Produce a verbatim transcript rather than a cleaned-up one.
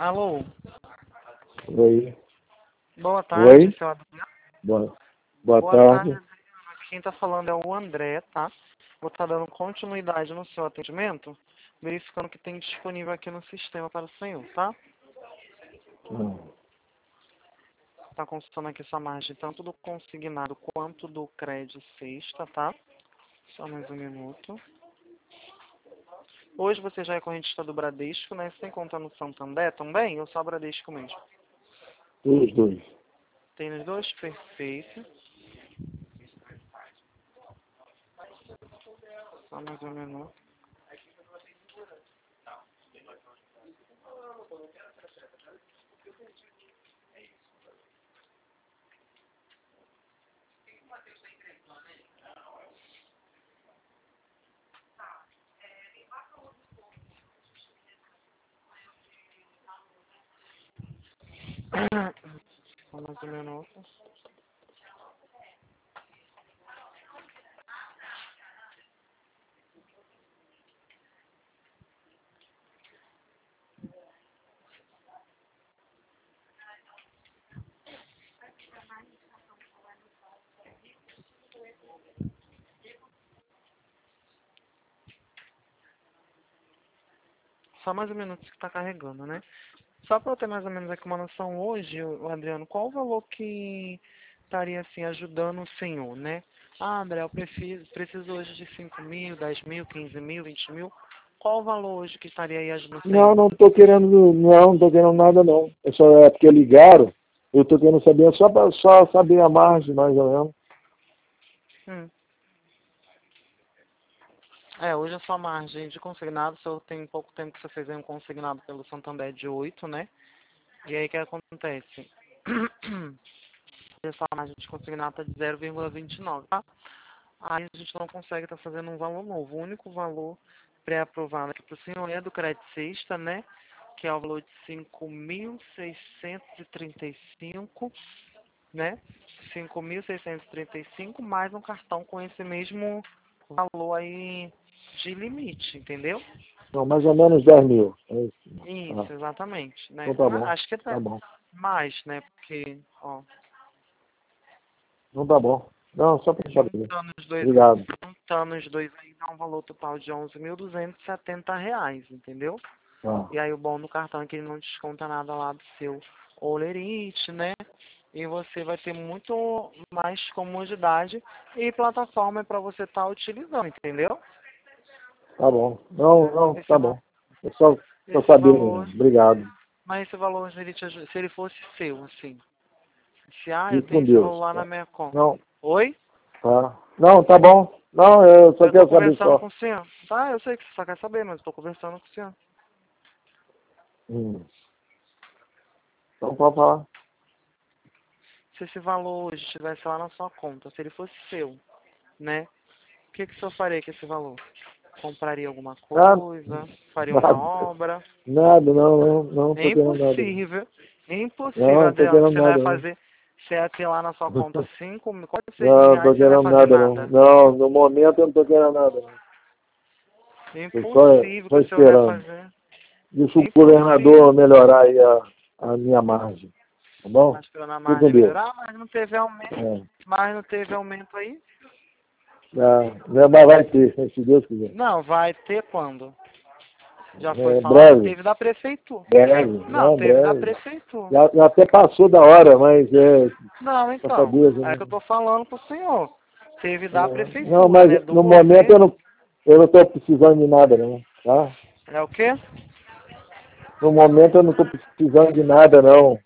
Alô? Oi. Boa tarde, Oi. seu Adriano. Boa, boa, Boa tarde. tarde. Quem está falando é o André, tá? Vou estar dando continuidade no seu atendimento, verificando o que tem disponível aqui no sistema para o senhor, tá? Hum. Está consultando aqui sua margem, tanto do consignado quanto do crédito sexta, tá? Só mais um minuto. Hoje você já é correntista do Bradesco, né? Você tem conta no Santander também? Ou só Bradesco mesmo? Os dois. Tem nos dois? Perfeito. Só mais um minuto. Só mais um minuto. Só mais um minuto que está carregando, né? Só para eu ter mais ou menos aqui uma noção hoje, o Adriano, qual o valor que estaria assim ajudando o senhor, né? Ah, André, eu preciso, preciso hoje de cinco mil, dez mil, quinze mil, vinte mil. Qual o valor hoje que estaria aí ajudando o Não, senhor? não estou querendo, não, não estou querendo nada não. É só é porque ligaram, eu estou querendo saber, só para só saber a margem mais ou menos. Hum. É, hoje a sua margem de consignado, o senhor tem pouco tempo que você fez aí um consignado pelo Santander de oito, né? E aí o que acontece? A sua margem de consignado está de zero vírgula vinte e nove, tá? Aí a gente não consegue estar fazendo um valor novo. O único valor pré-aprovado aqui para o senhor é do crédito sexta, né? Que é o valor de cinco mil seiscentos e trinta e cinco, né? cinco mil seiscentos e trinta e cinco mais um cartão com esse mesmo valor aí de limite, entendeu? Não, mais ou menos dez mil. É isso. Ah, Isso, exatamente. Né? então tá bom. Acho que Tá até bom. mais, né? Porque, ó, Não tá bom. Não, só para saber. juntando os dois, Obrigado. juntando os dois aí dá um valor total de onze mil duzentos e setenta reais, entendeu? Ah, E aí o bom do cartão é que ele não desconta nada lá do seu Olerite, né? E você vai ter muito mais comodidade e plataforma para você estar utilizando, entendeu? tá bom. Não, não, Esse, tá va- bom. É só para esse saber mesmo. valor, Obrigado. mas esse valor, se ele, te aju- se ele fosse seu, assim, se, ah, eu Fique com tenho esse Deus. valor lá na Tá. minha conta. Não, Oi? tá. Não, tá bom. Não, eu só Eu tô quero saber conversando só. com o senhor. Tá, eu sei que você só quer saber, mas eu tô conversando com o senhor. Hum. Então pode falar. Se esse valor hoje estivesse lá na sua conta, se ele fosse seu, né? O que, que o senhor faria com esse valor? Compraria alguma Nada, coisa? Faria uma nada, obra? nada, não, não, não É tô querendo nada. impossível. É impossível, Não, não tô Adriano, que querendo você vai nada, não. fazer. Você ia ter lá na sua conta cinco mil, quase seis Não, mil não tô reais, você não vai querendo fazer nada, não. nada. Não, no momento eu não tô querendo nada, não. É Tô só, impossível que só o senhor vai esperando. fazer. Deixa É o impossível. governador melhorar aí a, a minha margem, tá bom? Tá esperando a Fique com margem Deus. melhorar, mas não teve aumento. É, Mas não teve aumento aí. é, mas vai ter, se Deus quiser. Não, vai ter quando? Já foi É, falado? breve, Teve da prefeitura. breve, Não, não, teve da breve. prefeitura. Já, já até passou da hora, mas é Não, então, safadeza, é né? que eu tô falando pro senhor. Teve da É, não, prefeitura, mas né? Do no momento eu governo. não, eu não tô precisando de nada, não, tá? É o quê? No momento eu não tô precisando de nada, não.